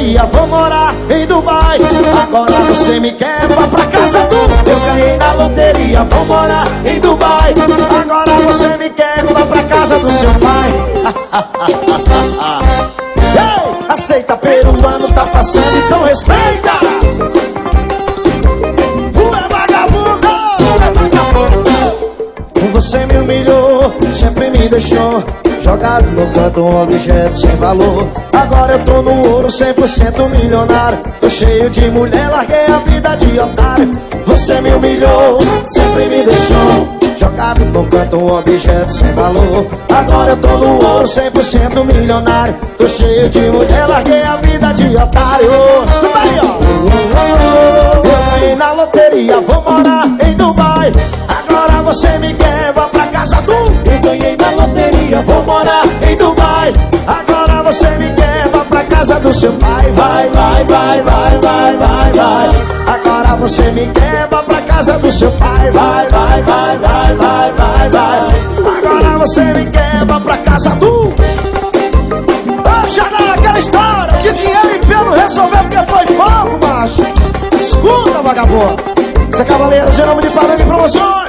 loteria, vou morar em Dubai. Agora você me quer, vá pra casa do... Eu ganhei na loteria, vou morar em Dubai. Agora você me quer, vá pra casa do seu pai. Ei, aceita, peruano tá passando, então respeita. Você me humilhou, sempre me deixou jogado no canto, um objeto sem valor. Agora eu tô no ouro, 100% milionário. Tô cheio de mulher, larguei a vida de otário. Você me humilhou, sempre me deixou jogado no canto, um objeto sem valor. Agora eu tô no ouro, 100% milionário. Tô cheio de mulher, larguei a vida de otário. Escuta aí, ó. Eu ganhei na loteria, vou morar em Dubai. Agora você me quer, vá pra casa do... Eu ganhei na loteria, vou morar em Dubai. Agora você me quer, vá pra casa do seu pai. Vai, vai, vai, vai, vai, vai, vai. Agora você me quer, vá pra casa do seu pai. Vai, vai, vai, vai, vai, vai, vai. Agora você me quer, vá pra casa do... Já não é aquela história que dinheiro e pelo resolveu porque foi fogo, macho. Escuta, vagabundo. Você é cavaleiro, geramos de padrão de promoções.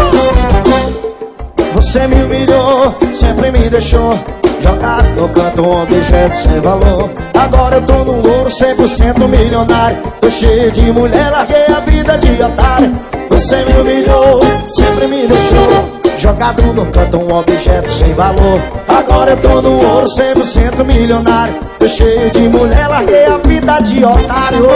Você me humilhou, sempre me deixou jogado no canto, um objeto sem valor. Agora eu tô no ouro, 100% milionário. Tô cheio de mulher, larguei a vida de otário. Você me humilhou, sempre me deixou jogado no canto, um objeto sem valor. Agora eu tô no ouro, 100% milionário. Tô cheio de mulher, larguei a vida de otário.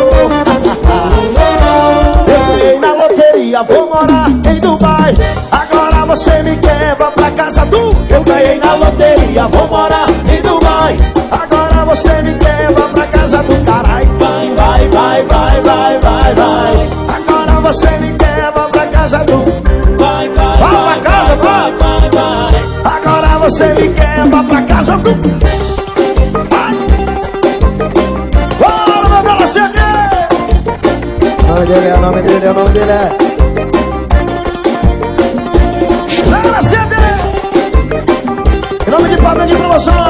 Eu ganhei na loteria, vou morar em Dubai. Agora você me quer, vá pra casa do... Eu ganhei na loteria, vou morar em Dubai. Agora você me quer, vá pra casa do caralho. Vai, vai, vai, vai, vai, vai, vai. Agora você me quer, vá pra casa do... Vai, vai, vá pra casa, vai, vai, vai. Agora você me quer, vá pra casa do... Vai. Bora, meu belo CD! O nome dele é, o nome dele é, o nome dele é... Estrela CD! Em nome de padrão de promoção.